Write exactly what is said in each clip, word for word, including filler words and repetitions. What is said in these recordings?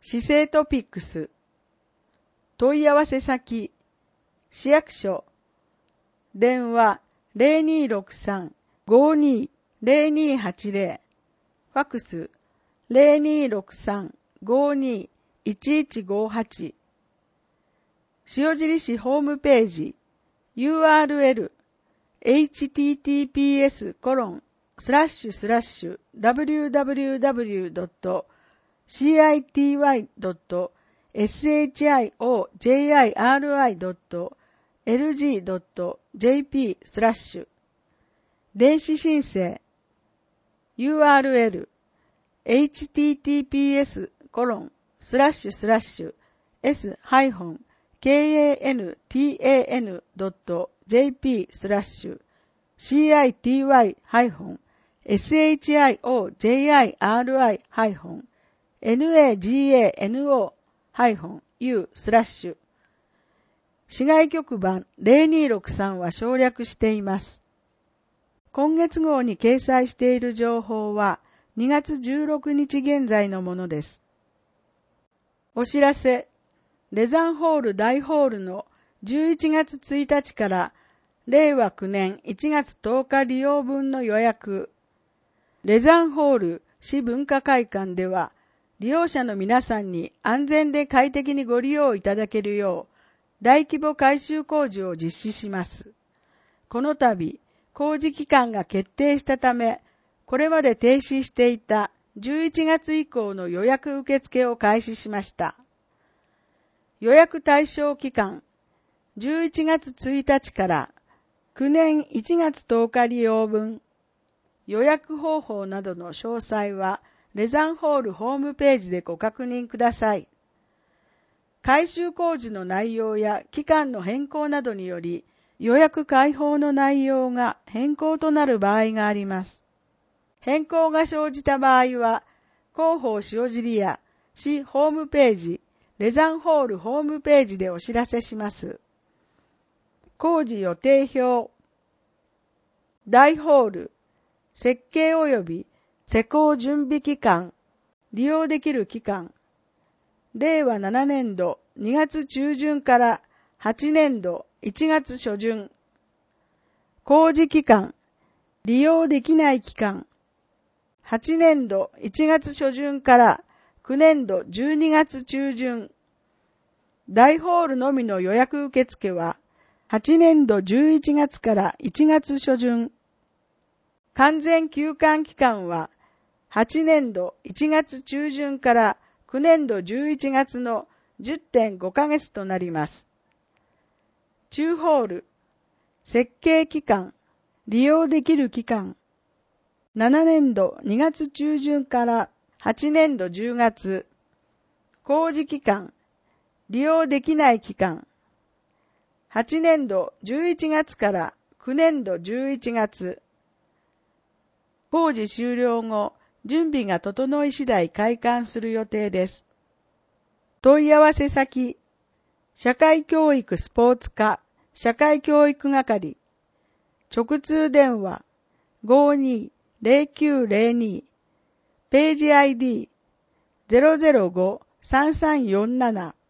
市政トピックス。問い合わせ先、市役所、電話 ゼロにーろくさん ごーにー ゼロにーはちゼロ、ファックス ゼロにーろくさん ごーにー いちいちごはち、塩尻市ホームページ ユーアールエル エイチティーティーピーエス コロンスラッシュスラッシュ ダブリューダブリューダブリュー ドット シーアイティーワイ ドット ショジリ ドット エルジー ドット ジェーピー スラッシュ電子申請 ユーアールエル エイチティーティーピーエス コロンスラッシュスラッシュ s ハイフン ケーエーエヌティーエーエヌ ドット ジェーピー スラッシュ シーアイティーワイ ハイフン ショジリ ハイフン ナガノ ハイフン U スラッシュ市外局番ゼロにーろくさんは省略しています。今月号に掲載している情報はにがつじゅうろくにち現在のものです。お知らせ、レザンホール大ホールのじゅういちがつついたちかられいわきゅうねんいちがつとおか利用分の予約。レザンホール市文化会館では利用者の皆さんに安全で快適にご利用いただけるよう大規模改修工事を実施します。この度、工事期間が決定したため、これまで停止していたじゅういちがつ以降の予約受付を開始しました。予約対象期間、じゅういちがつついたちからきゅうねんいちがつとおか利用分、予約方法などの詳細は、レザンホールホームページでご確認ください。改修工事の内容や期間の変更などにより、予約開放の内容が変更となる場合があります。変更が生じた場合は、広報塩尻や市ホームページ、レザンホールホームページでお知らせします。工事予定表、大ホール、設計及び施工準備期間、利用できる期間、れいわななねんどにがつちゅうじゅんからはちねんどいちがつしょじゅん、工事期間、利用できない期間、はちねんどいちがつしょじゅんからきゅうねんどじゅうにがつちゅうじゅん、大ホールのみの予約受付ははちねんどじゅういちがつからいちがつしょじゅん、完全休館期間ははちねんどいちがつちゅうじゅんからきゅうねんどじゅういちがつの じゅってんごかげつとなります。中ホール、設計期間、利用できる期間、ななねんどにがつちゅうじゅんからはちねんどじゅうがつ、工事期間、利用できない期間、はちねんどじゅういちがつからきゅうねんどじゅういちがつ、工事終了後、準備が整い次第開館する予定です。問い合わせ先、社会教育スポーツ課社会教育係、直通電話 ごーにーぜろきゅうぜろに、ページ アイディー ゼロゼロご さんさんよんなな。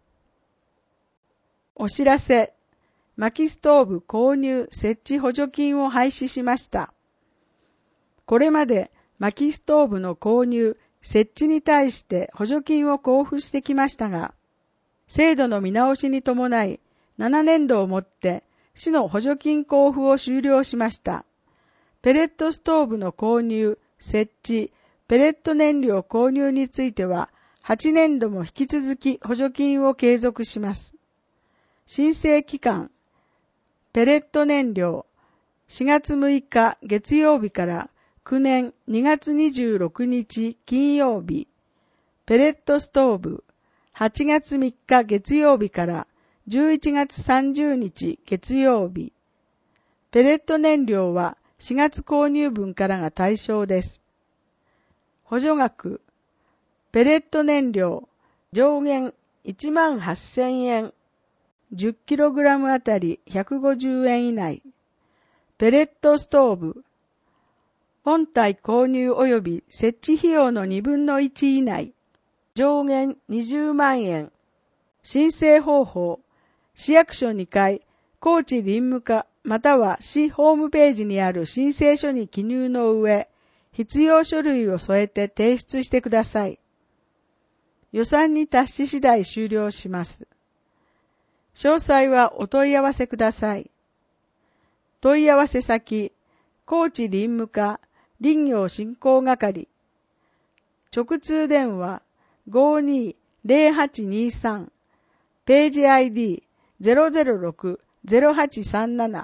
お知らせ、薪ストーブ購入設置補助金を廃止しました。これまで薪ストーブの購入、設置に対して補助金を交付してきましたが、制度の見直しに伴いななねんどをもって市の補助金交付を終了しました。ペレットストーブの購入、設置、ペレット燃料購入についてははちねんども引き続き補助金を継続します。申請期間、ペレット燃料しがつむいか月曜日からきゅうねんにがつにじゅうろくにち金曜日、ペレットストーブはちがつみっか月曜日からじゅういちがつさんじゅうにち月曜日、ペレット燃料はしがつ購入分からが対象です。補助額、ペレット燃料上限いちまんはっせんえん、じゅっキログラム あたりひゃくごじゅうえん以内、ペレットストーブ本体購入及び設置費用のにぶんのいち以内、 上限にじゅうまんえん。申請方法。市役所にかい、高知林務課または市ホームページにある申請書に記入の上、必要書類を添えて提出してください。予算に達し次第終了します。詳細はお問い合わせください。問い合わせ先、高知林務課林業振興係。直通電話 ごーにーぜろはちにーさん ページ アイディー ゼロゼロろく ゼロはちさんなな。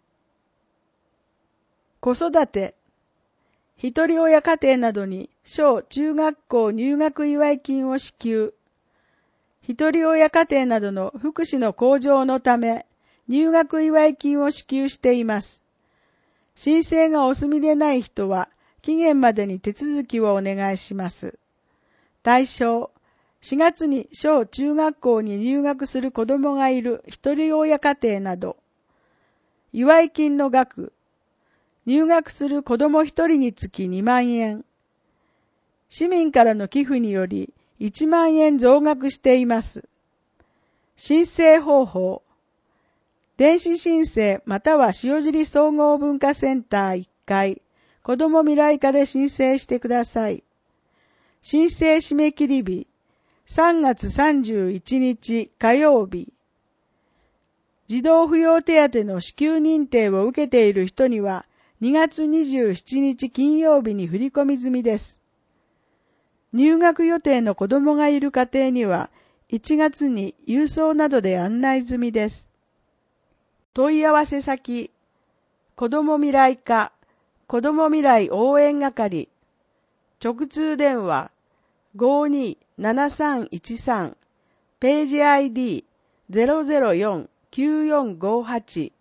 子育て。一人親家庭などに小中学校入学祝い金を支給。一人親家庭などの福祉の向上のため入学祝い金を支給しています。申請がお済みでない人は期限までに手続きをお願いします。対象、しがつに小中学校に入学する子どもがいる一人親家庭など。祝い金の額、入学する子ども一人につきにまんえん。市民からの寄付によりいちまんえん増額しています。申請方法、電子申請または塩尻総合文化センターいっかい、子ども未来課で申請してください。申請締め切り日、さんがつさんじゅういちにち火曜日。児童扶養手当の支給認定を受けている人にはにがつにじゅうしちにち金曜日に振り込み済みです。入学予定の子どもがいる家庭にはいちがつに郵送などで案内済みです。問い合わせ先、子ども未来課、子ども未来応援係、直通電話 ごーにーななさんいちさん ページ アイディー ゼロゼロよん きゅうよんごはち。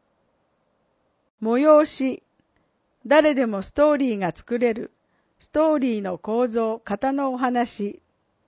催し、誰でもストーリーが作れる、ストーリーの構造、型のお話。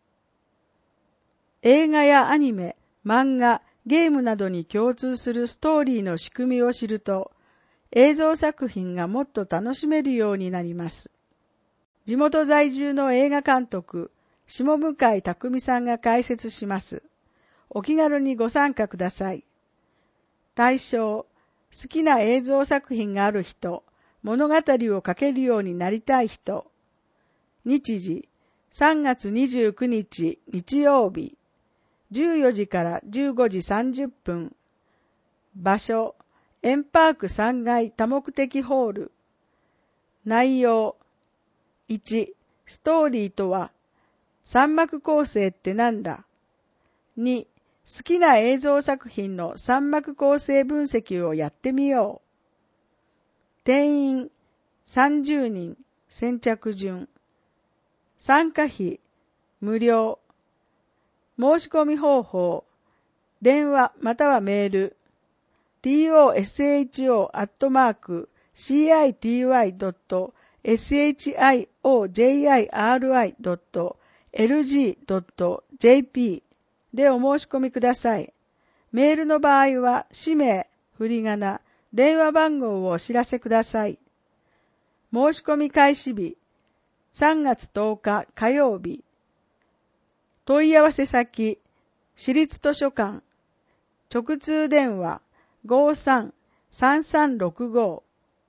映画やアニメ、漫画、ゲームなどに共通するストーリーの仕組みを知ると、映像作品がもっと楽しめるようになります。地元在住の映画監督、下向井匠さんが解説します。お気軽にご参加ください。対象、好きな映像作品がある人、物語を書けるようになりたい人。日時、さんがつにじゅうくにち日曜日、じゅうよじからじゅうごじさんじゅっぷん。場所、エンパークさんがい多目的ホール。内容、いち、ストーリーとは、三幕構成ってなんだ。に、好きな映像作品の三幕構成分析をやってみよう。定員さんじゅうにん、先着順。参加費無料。申し込み方法、電話またはメール、トショ アットマーク シーアイティーワイ ドット ショ ドット エルジー ドット ジェーピー でお申し込みください。メールの場合は、氏名、振り仮名、電話番号をお知らせください。申し込み開始日、さんがつとおか火曜日。問い合わせ先、市立図書館、直通電話 ごーさん さんさんろくご。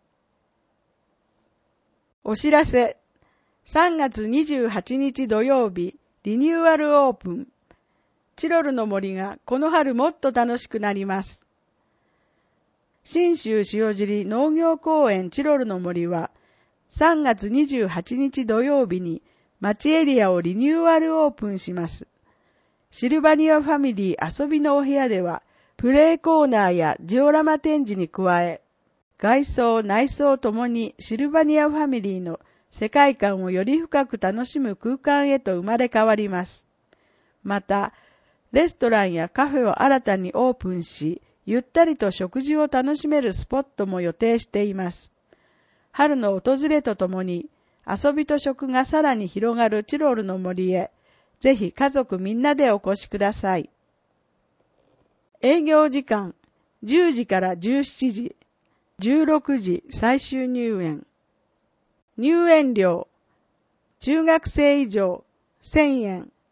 お知らせ、さんがつにじゅうはちにち土曜日、リニューアルオープン。チロルの森がこの春もっと楽しくなります。信州塩尻農業公園チロルの森は、さんがつにじゅうはちにち土曜日に町エリアをリニューアルオープンします。シルバニアファミリー遊びのお部屋では、プレイコーナーやジオラマ展示に加え、外装、内装ともにシルバニアファミリーの世界観をより深く楽しむ空間へと生まれ変わります。また、レストランやカフェを新たにオープンし、ゆったりと食事を楽しめるスポットも予定しています。春の訪れとともに、遊びと食がさらに広がるチロルの森へ、ぜひ家族みんなでお越しください。営業時間、じゅうじからじゅうしちじ、じゅうろくじ最終入園。入園料、中学生以上せんえん、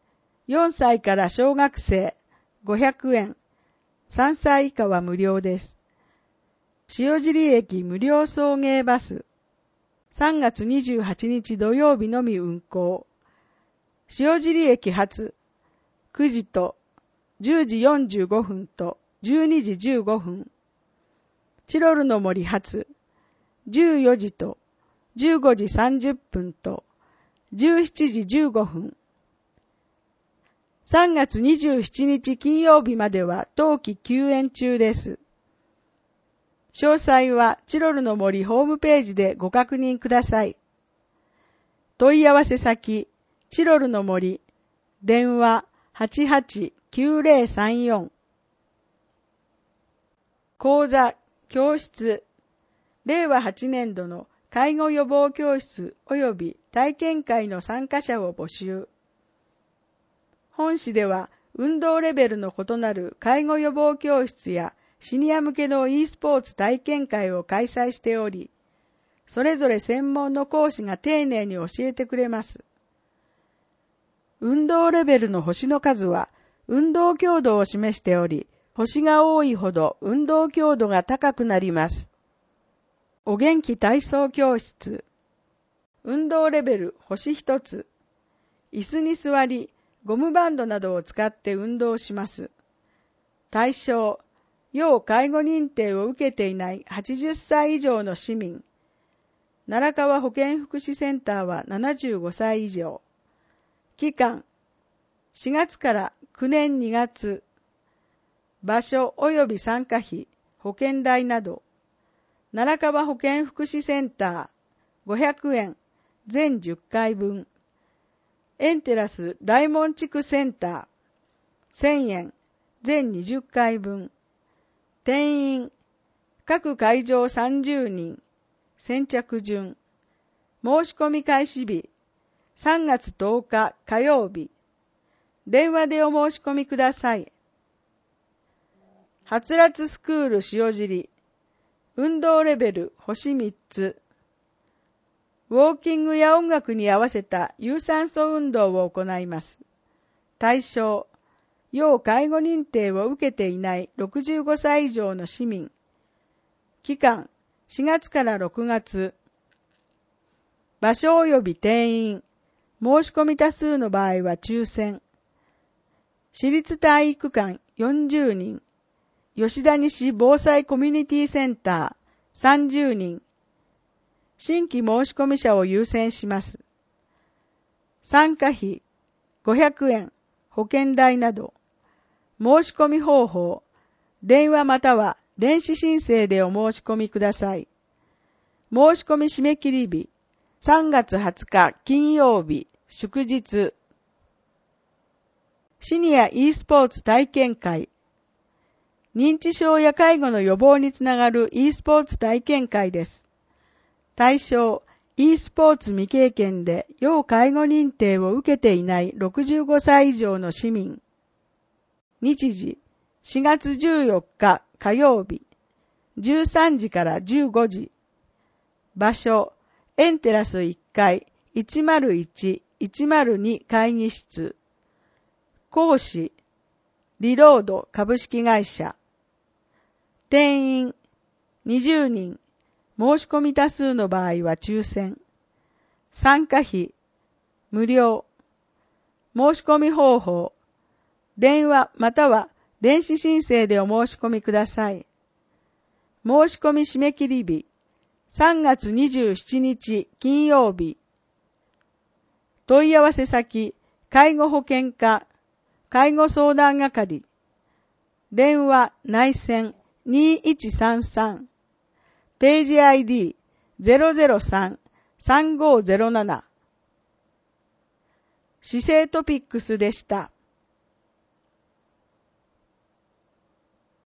よんさいから小学生ごひゃくえん、さんさい以下は無料です。塩尻駅無料送迎バス、さんがつにじゅうはちにち土曜日のみ運行。塩尻駅発、くじとじゅうじよんじゅうごふんとじゅうにじじゅうごふん。チロルの森発、じゅうよじとじゅうごじさんじゅっぷんとじゅうしちじじゅうごふん。さんがつにじゅうしちにち金曜日までは当期休園中です。詳細はチロルの森ホームページでご確認ください。問い合わせ先、チロルの森、電話 はちはちきゅうぜろさんよん。講座、教室、れいわはちねんどの介護予防教室及び体験会の参加者を募集。本市では運動レベルの異なる介護予防教室やシニア向けの e スポーツ体験会を開催しており、それぞれ専門の講師が丁寧に教えてくれます。運動レベルの星の数は運動強度を示しており、星が多いほど運動強度が高くなります。お元気体操教室。運動レベル星一つ。椅子に座り、ゴムバンドなどを使って運動します。対象、要介護認定を受けていないはちじゅっさい以上の市民。奈良川保健福祉センターはななじゅうごさい以上。期間、しがつからくねんにがつ。場所及び参加費、保険代など。奈良川保健福祉センター、ごひゃくえん、全じゅっかいぶん。エンテラス大門地区センター、せんえん、全にじゅっかいぶん。定員、各会場さんじゅうにん、先着順。申し込み開始日、さんがつとおか火曜日。電話でお申し込みください。はつらつスクール塩尻。運動レベル星みっつ。ウォーキングや音楽に合わせた有酸素運動を行います。対象、要介護認定を受けていないろくじゅうごさい以上の市民。期間、しがつからろくがつ。場所及び定員。申し込み多数の場合は抽選。私立体育館よんじゅうにん。吉田西防災コミュニティセンターさんじゅうにん。新規申し込み者を優先します。参加費ごひゃくえん、保険代など。申し込み方法、電話または電子申請でお申し込みください。申し込み締め切り日、さんがつはつか金曜日、祝日。シニア e スポーツ体験会。認知症や介護の予防につながる e スポーツ体験会です。対象、e スポーツ未経験で要介護認定を受けていないろくじゅうごさい以上の市民。日時、しがつじゅうよっか火曜日、じゅうさんじからじゅうごじ。場所、エンテラスいっかいいちまるいち、いちまるに会議室。講師、リロード株式会社。定員、にじゅうにん。申し込み多数の場合は抽選。参加費、無料。申し込み方法、電話または電子申請でお申し込みください。申し込み締め切り日、さんがつにじゅうしちにち金曜日。問い合わせ先、介護保険課、介護相談係。電話内線にいちさんさん。ページ アイディー ゼロゼロさん さんごゼロなな。姿勢トピックスでした。